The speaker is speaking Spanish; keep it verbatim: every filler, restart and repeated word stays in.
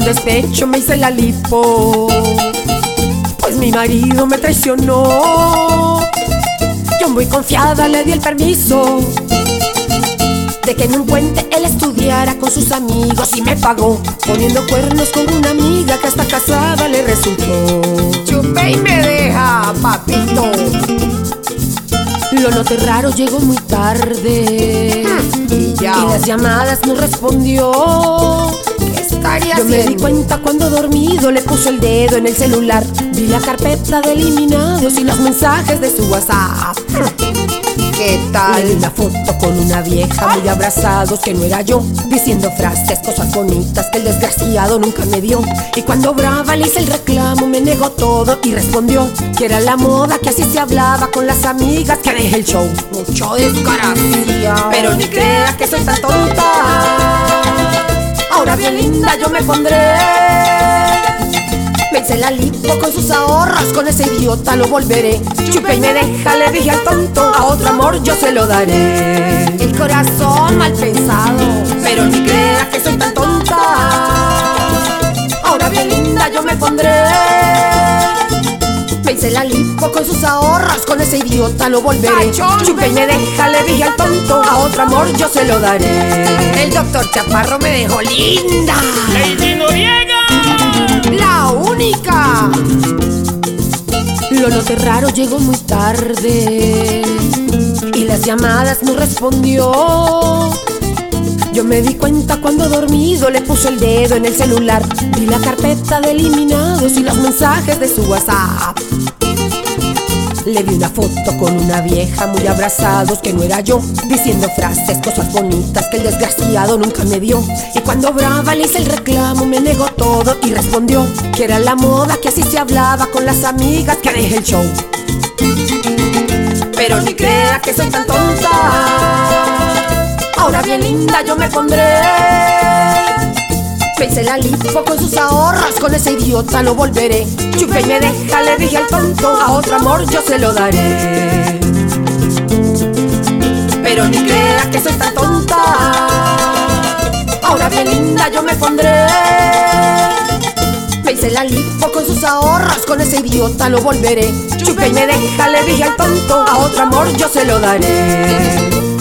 despecho me hice la lipo, pues mi marido me traicionó. Yo muy confiada le di el permiso de que en un puente él estudiara con sus amigos, y me pagó poniendo cuernos con una amiga que hasta casada le resultó. Chupe y me deja, papito. Lo noté raro, llegó muy tarde mm, y, ya. y las llamadas no respondió. ¿Qué estaría Yo haciendo? me di cuenta cuando dormido le puso el dedo en el celular. Vi la carpeta de eliminados y los mensajes de su WhatsApp. ¿Qué Le di tal? una foto con una vieja muy abrazados, que no era yo, diciendo frases, cosas bonitas que el desgraciado nunca me dio. Y cuando brava le hice el reclamo, me negó todo y respondió que era la moda, que así se hablaba con las amigas, que dejé el show. Mucho desgracia. Pero ni creas que soy tan tonta, ahora bien linda yo me pondré. Me hice la lipo con sus ahorros, con ese idiota lo volveré. Chupe y me deja, le dije al tonto, a otro amor yo se lo daré. El corazón mal pensado. Pero ni creas que soy tan tonta, ahora bien linda yo me pondré. Me hice la lipo con sus ahorros, con ese idiota lo volveré. Pachón, Chupe y me deja, le dije al tonto, a otro amor yo se lo daré. El doctor Chaparro me dejó linda. Lady Noriega. La única. Lo noté raro, llegó muy tarde y las llamadas no respondió. Yo me di cuenta cuando dormido le puso el dedo en el celular. Vi la carpeta de eliminados y los mensajes de su WhatsApp. Le di una foto con una vieja muy abrazados, que no era yo, diciendo frases, cosas bonitas que el desgraciado nunca me dio. Y cuando brava le hice el reclamo, me negó todo y respondió que era la moda, que así se hablaba con las amigas, que dejé el show. Pero ni creas que soy tan tonta, ahora bien linda yo me pondré. Me hice la lipo con sus ahorros, con ese idiota lo volveré. Chupe y me deja, le dije al tonto, a otro amor yo se lo daré. Pero ni creas que soy tan tonta, ahora bien linda yo me pondré. Me hice la lipo con sus ahorros, con ese idiota lo volveré. Chupe y me deja, le dije al tonto, a otro amor yo se lo daré.